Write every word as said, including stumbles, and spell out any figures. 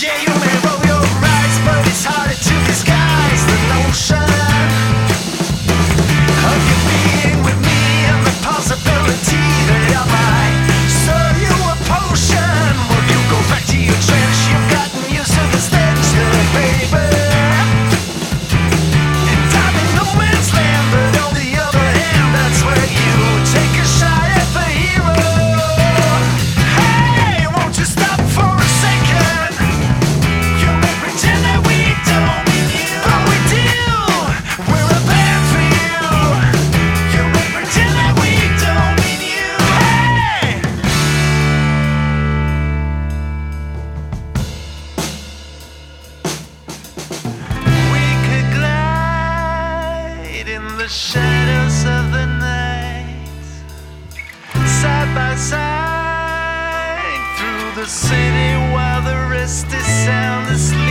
Yeah, you may roll your eyes, but it's harder to disguise the notion of you being with me and the possibility that I might serve you a potion. Will you go back to your trench? You've gotten used to the stench there, baby. And I'm in no man's land, but on the other hand, that's where you take a shot at the hero. Hey, won't you stop for a second? You may pretend that we don't, but we do. We're a band for you. You may pretend that we don't mean you. Hey! We could glide in the shadows of the night, side by side through the city while the rest is sound asleep.